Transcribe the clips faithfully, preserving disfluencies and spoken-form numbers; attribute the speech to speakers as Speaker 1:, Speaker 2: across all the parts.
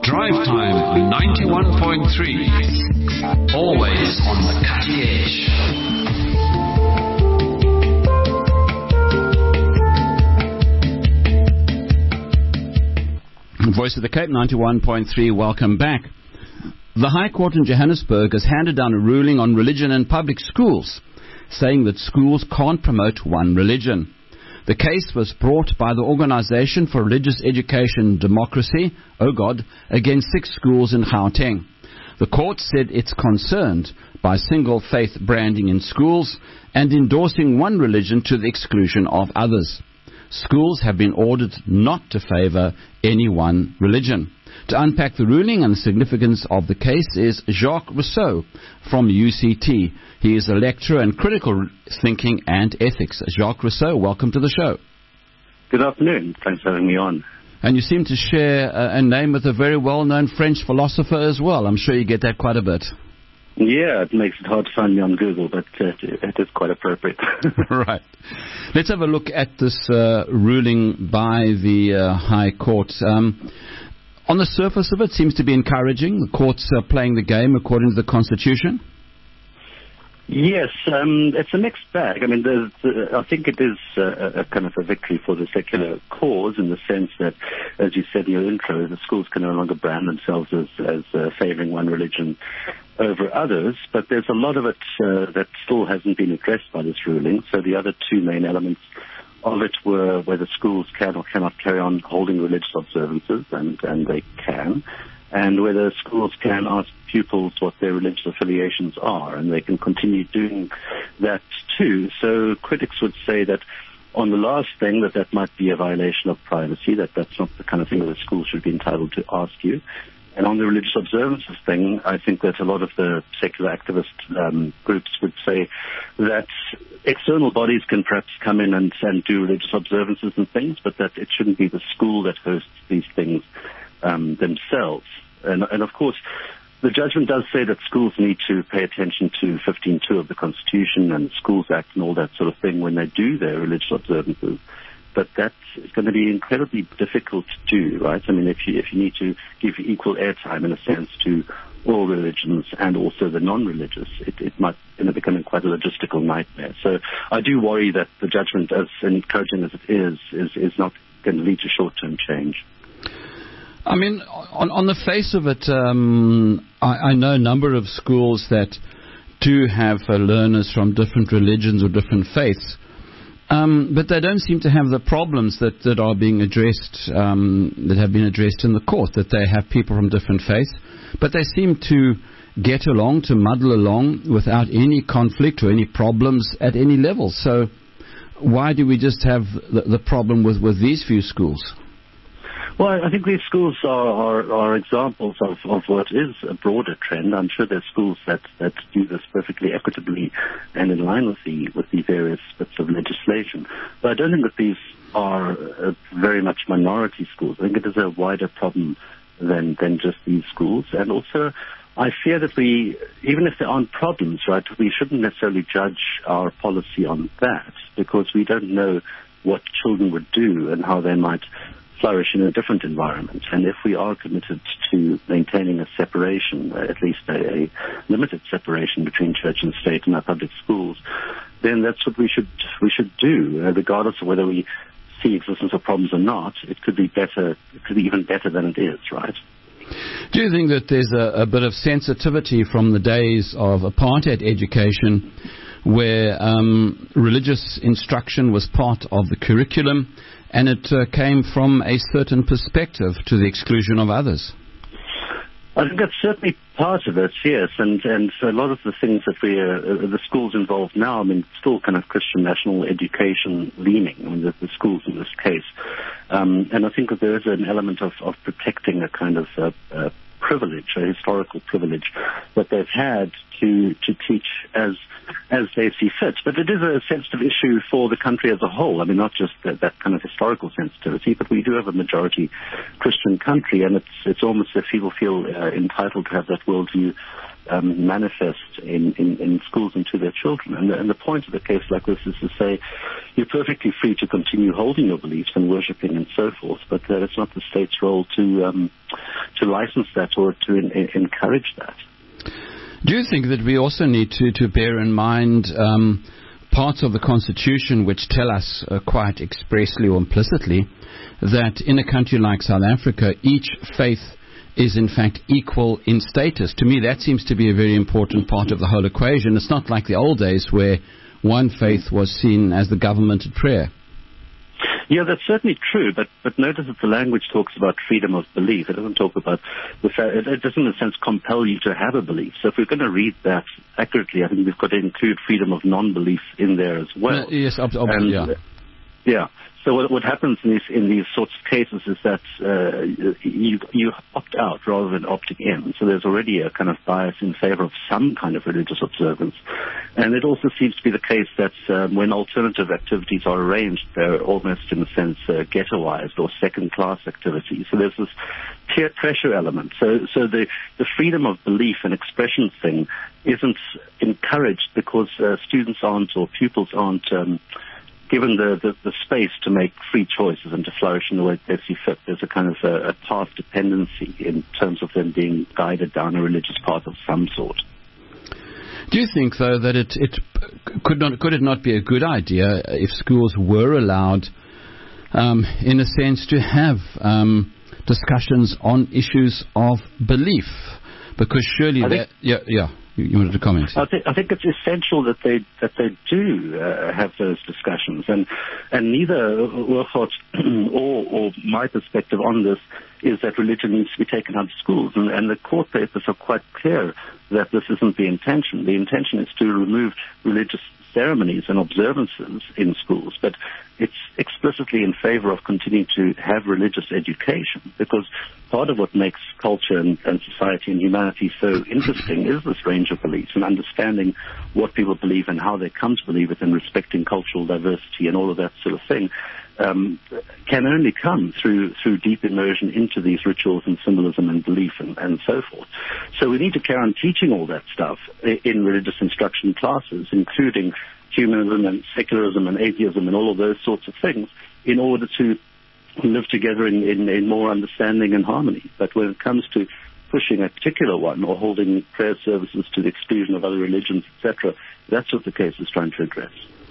Speaker 1: Drive Time ninety-one point three. Always on the cutting edge.
Speaker 2: Voice of the Cape, ninety-one point three, welcome back. The High Court in Johannesburg has handed down a ruling on religion in public schools, saying that schools can't promote one religion. The case was brought by the Organization for Religious Education and Democracy, O G O D, against six schools in Gauteng. The court said it's concerned by single faith branding in schools and endorsing one religion to the exclusion of others. Schools have been ordered not to favor any one religion. To unpack the ruling and the significance of the case is Jacques Rousseau from U C T. He is a lecturer in critical thinking and ethics. Jacques Rousseau, welcome to the show.
Speaker 3: Good afternoon. Thanks for having me on.
Speaker 2: And you seem to share a, a name with a very well-known French philosopher as well. I'm sure you get that quite a bit.
Speaker 3: Yeah, it makes it hard to find me on Google, but uh, it is quite appropriate.
Speaker 2: Right. Let's have a look at this uh, ruling by the uh, High Court. Um, on the surface of it, seems to be encouraging. The courts are playing the game according to the Constitution.
Speaker 3: Yes, um, it's a mixed bag. I mean, there's, uh, I think it is uh, a kind of a victory for the secular cause in the sense that, as you said in your intro, the schools can no longer brand themselves as, as uh, favoring one religion over others, but there's a lot of it uh, that still hasn't been addressed by this ruling. So the other two main elements of it were whether schools can or cannot carry on holding religious observances, and, and they can, and whether schools can ask pupils what their religious affiliations are, and they can continue doing that too. So critics would say that on the last thing, that that might be a violation of privacy, that that's not the kind of thing that a school should be entitled to ask you. And on the religious observances thing, I think that a lot of the secular activist um, groups would say that external bodies can perhaps come in and, and do religious observances and things, but that it shouldn't be the school that hosts these things um, themselves. And, and of course, the judgment does say that schools need to pay attention to fifteen two of the Constitution and the Schools Act and all that sort of thing when they do their religious observances. But that's going to be incredibly difficult to do, right? I mean, if you if you need to give equal airtime, in a sense, to all religions and also the non-religious, it, it might end up becoming quite a logistical nightmare. So I do worry that the judgment, as encouraging as it is, is, is not going to lead to short-term change.
Speaker 2: I mean, on, on the face of it, um, I, I know a number of schools that do have uh, learners from different religions or different faiths. Um, but they don't seem to have the problems that, that are being addressed, um, that have been addressed in the court, that they have people from different faiths. But they seem to get along, to muddle along without any conflict or any problems at any level. So why do we just have the, the problem with, with these few schools?
Speaker 3: Well, I think these schools are, are, are examples of, of what is a broader trend. I'm sure there's schools that, that do this perfectly equitably and in line with the with the various bits of legislation. But I don't think that these are uh, very much minority schools. I think it is a wider problem than than just these schools. And also, I fear that we, even if there aren't problems, right, we shouldn't necessarily judge our policy on that, because we don't know what children would do and how they might flourish in a different environment. And if we are committed to maintaining a separation, uh, at least a, a limited separation between church and state in our public schools, then that's what we should we should do, uh, regardless of whether we see existence of problems or not. It could be better, it could be even better than it is, right?
Speaker 2: Do you think that there's a, a bit of sensitivity from the days of apartheid education, where um, religious instruction was part of the curriculum, and it uh, came from a certain perspective to the exclusion of others?
Speaker 3: I think that's certainly part of it, yes, and and a lot of the things that we uh, the schools involved now, I mean, still kind of Christian national education leaning, I mean, the, the schools in this case, um, and I think that there is an element of, of protecting a kind of uh, uh, privilege, a historical privilege that they've had to to teach as as they see fit. But it is a sensitive issue for the country as a whole. I mean, not just that, that kind of historical sensitivity, but we do have a majority Christian country, and it's it's almost as if people feel uh, entitled to have that worldview um, manifest in, in, in schools and to their children. And the, and the point of a case like this is to say you're perfectly free to continue holding your beliefs and worshipping and so forth, but uh, it's not the state's role to um, to license that or to in, in, encourage that.
Speaker 2: Do you think that we also need to, to bear in mind um, parts of the Constitution which tell us uh, quite expressly or implicitly that in a country like South Africa, each faith is in fact equal in status? To me, that seems to be a very important part of the whole equation. It's not like the old days where one faith was seen as the government at prayer.
Speaker 3: Yeah, that's certainly true, but, but notice that the language talks about freedom of belief. It doesn't talk about the fact, it, it doesn't in a sense compel you to have a belief. So if we're going to read that accurately, I think we've got to include freedom of non-belief in there as well.
Speaker 2: Uh, yes, ob- ob-
Speaker 3: and,
Speaker 2: yeah.
Speaker 3: Yeah. So what, what happens in these in these sorts of cases is that uh, you you opt out rather than opting in. So there's already a kind of bias in favor of some kind of religious observance, and it also seems to be the case that um, when alternative activities are arranged, they're almost in a sense uh, ghettoized or second-class activities. So there's this peer pressure element. So so the the freedom of belief and expression thing isn't encouraged because uh, students aren't or pupils aren't. Um, given the, the, the space to make free choices and to flourish in the way they see fit. There's a kind of a, a path dependency in terms of them being guided down a religious path of some sort.
Speaker 2: Do you think, though, that it, it could not could it not be a good idea if schools were allowed, um, in a sense, to have um, discussions on issues of belief? Because surely
Speaker 3: I
Speaker 2: that... Yeah, yeah. You wanted to comment?
Speaker 3: I think, I think it's essential that they that they do uh, have those discussions, and and neither Urquhart or or my perspective on this is that religion needs to be taken out of schools, and, and the court papers are quite clear that this isn't the intention. The intention is to remove religious ceremonies and observances in schools, but it's explicitly in favor of continuing to have religious education, because part of what makes culture and, and society and humanity so interesting is this range of beliefs and understanding what people believe and how they come to believe it and respecting cultural diversity and all of that sort of thing. Um, can only come through through deep immersion into these rituals and symbolism and belief and, and so forth. So we need to carry on teaching all that stuff in religious instruction classes, including humanism and secularism and atheism and all of those sorts of things, in order to live together in, in, in more understanding and harmony. But when it comes to pushing a particular one or holding prayer services to the exclusion of other religions, et cetera, that's what the case is trying to address.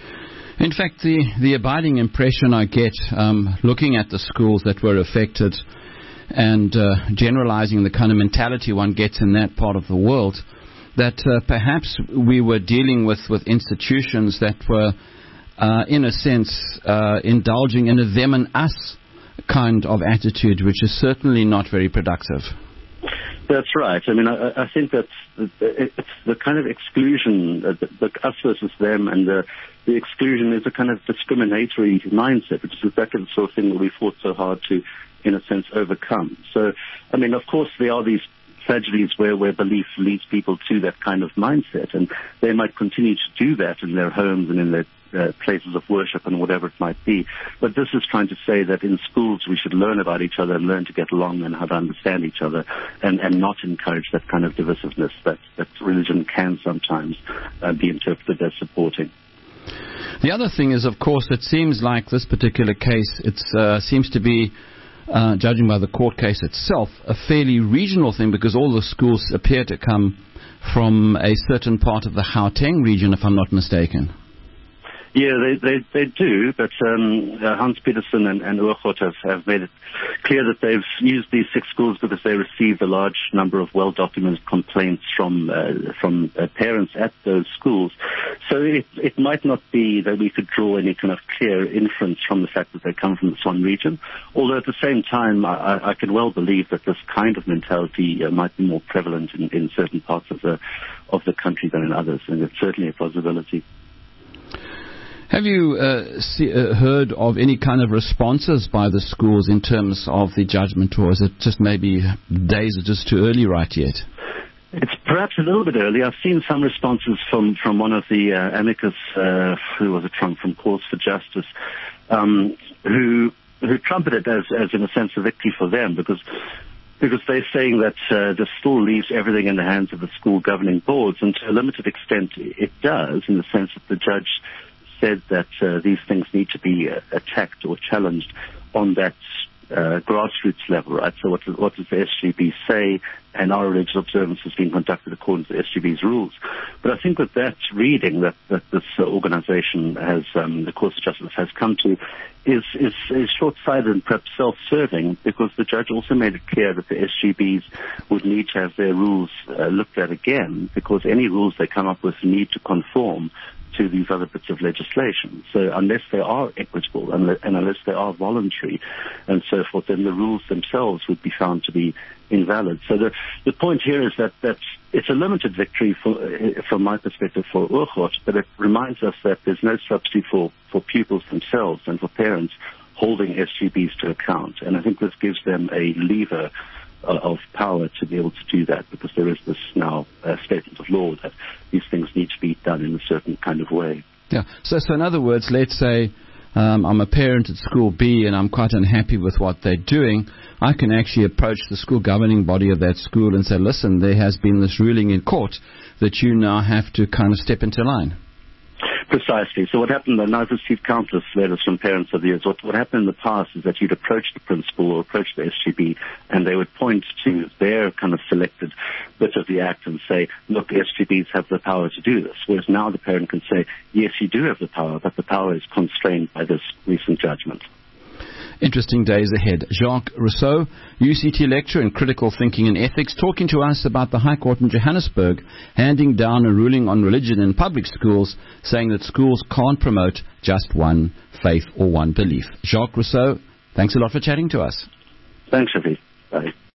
Speaker 2: In fact, the, the abiding impression I get um, looking at the schools that were affected and uh, generalizing the kind of mentality one gets in that part of the world, that uh, perhaps we were dealing with, with institutions that were, uh, in a sense, uh, indulging in a them and us kind of attitude, which is certainly not very productive.
Speaker 3: That's right. I mean, I, I think that's it's the kind of exclusion, the, the us versus them, and the, the exclusion is a kind of discriminatory mindset, which is exactly the sort of thing that we fought so hard to, in a sense, overcome. So, I mean, of course, there are these tragedies where, where belief leads people to that kind of mindset, and they might continue to do that in their homes and in their uh, places of worship and whatever it might be. But this is trying to say that in schools we should learn about each other and learn to get along and how to understand each other, and, and not encourage that kind of divisiveness that, that religion can sometimes uh, be interpreted as supporting.
Speaker 2: The other thing is, of course, it seems like this particular case, it uh, seems to be, Uh, judging by the court case itself, a fairly regional thing, because all the schools appear to come from a certain part of the Gauteng region, if I'm not mistaken.
Speaker 3: Yeah, they they, they do, but um, uh, Hans Petersen and, and Urquhart have, have made it clear that they've used these six schools because they received a large number of well-documented complaints from uh, from uh, parents at those schools. So it, it might not be that we could draw any kind of clear inference from the fact that they come from this one region, although at the same time I, I can well believe that this kind of mentality uh, might be more prevalent in, in certain parts of the of the country than in others, and it's certainly a possibility.
Speaker 2: Have you uh, see, uh, heard of any kind of responses by the schools in terms of the judgment, or is it just maybe days are just too early right yet?
Speaker 3: It's perhaps a little bit early. I've seen some responses from, from one of the uh, amicus, uh, who was it from, from Cause for Justice, um, who who trumpeted as, as in a sense a victory for them, because Because they're saying that uh, this still leaves everything in the hands of the school governing boards, and to a limited extent it does, in the sense that the judge said that uh, these things need to be uh, attacked or challenged on that uh, grassroots level, right? So what, what does the S G B say, and are religious observances being conducted according to the S G B's rules? But I think with that reading that, that this uh, organization has, um, the Court of Justice has come to, is, is, is short-sighted and perhaps self-serving, because the judge also made it clear that the S G Bs would need to have their rules uh, looked at again, because any rules they come up with need to conform to these other bits of legislation. So unless they are equitable and, and unless they are voluntary and so forth, then the rules themselves would be found to be invalid. So the, the point here is that that's, it's a limited victory for, uh, from my perspective for Oorgot, but it reminds us that there's no substitute for, for pupils themselves and for parents holding S G Bs to account. And I think this gives them a lever of power to be able to do that, because there is this now uh, statement of law that these things need to be done in a certain kind of way.
Speaker 2: Yeah. So, so in other words, let's say um, I'm a parent at school B and I'm quite unhappy with what they're doing. I can actually approach the school governing body of that school and say, listen, there has been this ruling in court that you now have to kind of step into line.
Speaker 3: Precisely. So what happened, and I've received countless letters from parents of the years, what, what happened in the past is that you'd approach the principal or approach the S G B, and they would point to their kind of selected bit of the act and say, look, S G Bs have the power to do this. Whereas now the parent can say, yes, you do have the power, but the power is constrained by this recent judgment.
Speaker 2: Interesting days ahead. Jacques Rousseau, U C T lecturer in critical thinking and ethics, talking to us about the High Court in Johannesburg handing down a ruling on religion in public schools, saying that schools can't promote just one faith or one belief. Jacques Rousseau, thanks a lot for chatting to us.
Speaker 3: Thanks, Shafi. Bye.